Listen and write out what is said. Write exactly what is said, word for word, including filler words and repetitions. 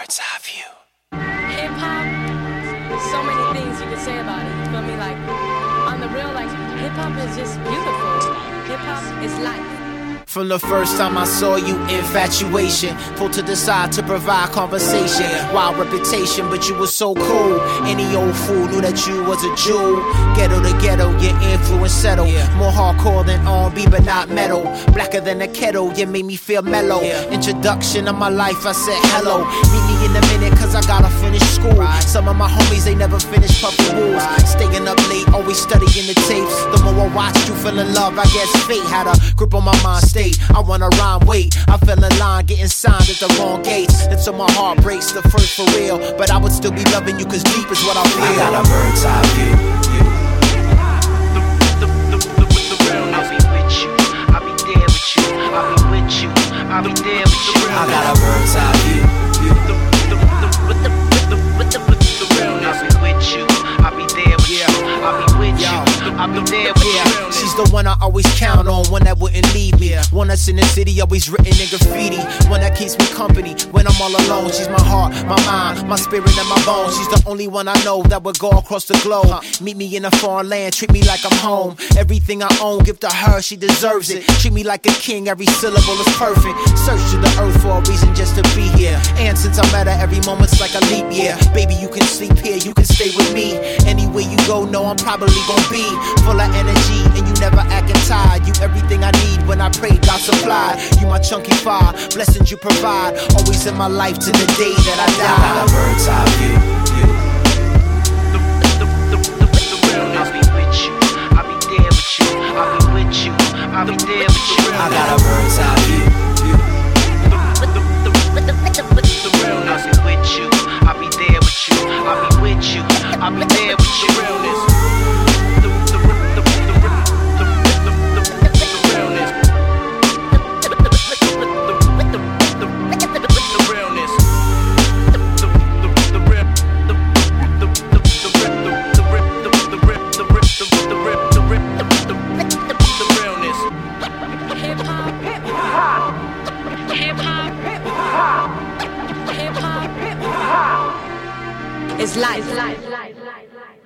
bird's eye view. Hip hop, so many things you can say about it. You feel me? Like, on the real, like, hip hop is just beautiful. Hip hop is life. From the first time I saw you, infatuation. Pulled to the side to provide conversation. Wild reputation, but you were so cool. Any old fool knew that you was a Jew. Ghetto to ghetto, your influence settled. More hardcore than R and B, but not metal. Blacker than a kettle, you made me feel mellow. Introduction of my life, I said hello. Meet me in a minute, cause I gotta finish school. Some of my homies, they never finished puffin' rules. Staying up late, always studying the tapes. The more I watched you fell in love, I guess fate had a grip on my mind state. I wanna rhyme, wait, I fell in line, getting signed at the wrong gates. Until my heart breaks, the first for real. But I would still be loving you, cause deep is what I feel. I got a bird's eye view, you. The, the, the, the, the, the real, I'll be with you, I'll be there with you, I'll be with you, I'll be there with you. I got a bird's eye view, you. The, the, the, with the, with the, with the, with the real, I'll be with you, I'll be there with you, I'll be with you, I'll be there with you. She's the one I always count on, one that wouldn't leave me. One that's in the city, always written in graffiti. One that keeps me company when I'm all alone. She's my heart, my mind, my spirit and my bones. She's the only one I know that would go across the globe. Meet me in a foreign land, treat me like I'm home. Everything I own, give to her, she deserves it. Treat me like a king, every syllable is perfect. Search to the earth for a reason just to be here. And since I'm at her, every moment's like a leap year. Baby, you can sleep here, you can stay with me. Anywhere you go, know I'm probably gonna be full of energy, and you never acting tired. You everything I need when I pray, God supply. You my chunky fire, blessings you provide. Always in my life to the day that I die. I got a bird's eye view, you. The, the, the, the, the real, I'll be with you, I'll be there with you, I'll be with you, I'll be there with you. I got a bird's eye view, you. The, the, the, the, the, the, the real, I'll be with you, I'll be there with you, I'll be with you, I'll be there with you. Realness. It's life.